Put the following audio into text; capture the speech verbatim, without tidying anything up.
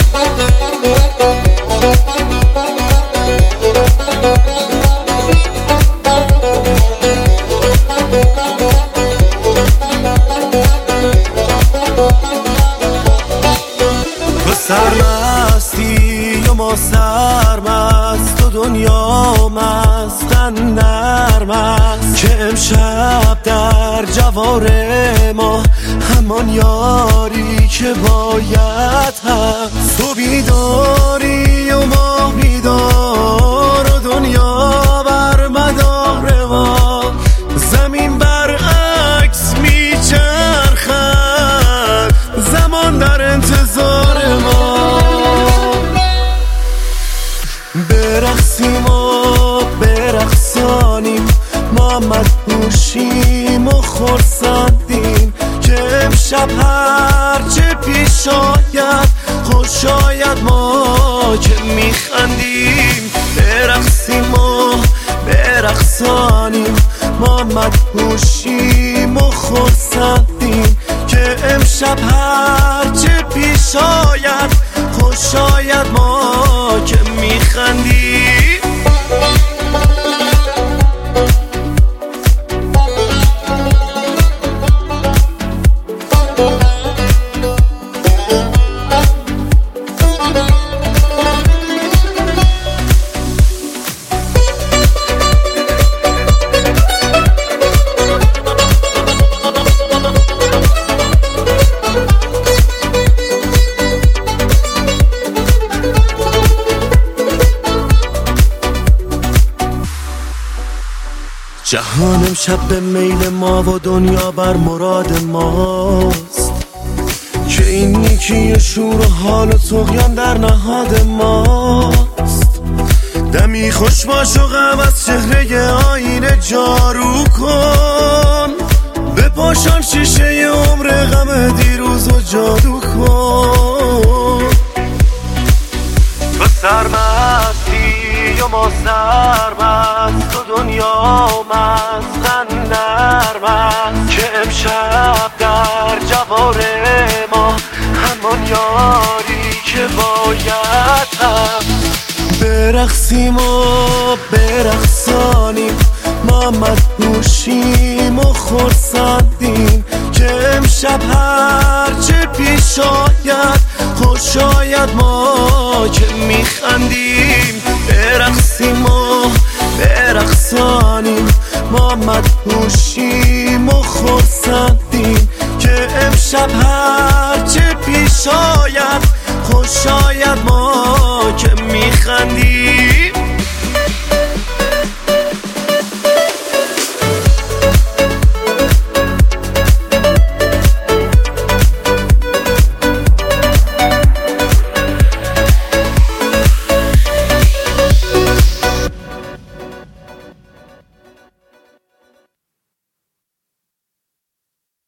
سرمستی و ما سرمست و دنیا مستن نرمست که امشب در جوار ما همان یاری که باید هست. تو بیداری و ما بیدار و دنیا بر مدار ما، زمین برعکس میچرخد، زمان در انتظار ما. برقصیم و برقصانیم، ما مدهوشیم و خرسندیم که امشب هرچه پیش آید خوش آید، ما که میخندیم. برقصیم و برقصانیم، ما مدهوشیم و خرسندیم که امشب هرچه پیش آید خوش آید، ما که میخندیم. جهان امشب به میل ما و دنیا بر مراد ماست، که این نیکی شور و حال و طغیان در نهاد ماست. دمی خوش باش و غم از چهره آینه جارو کن، بپاشان شیشه عمر غم دیروز و جادو کن. تو سرمستی و ما سرمست و دنیا مستن نرمست که امشب در جوار ما همان یاری که باید هست. برقصیم و برقصانیم، ما مدهوشیم و خرسندیم که امشب هرچه پیش آید خوش آید، ما که میخندیم. برقصیم و برقصانیم، ما مدهوشیم و خرسندیم که امشب هرچه پیش آید خوش آید، ما که میخندیم.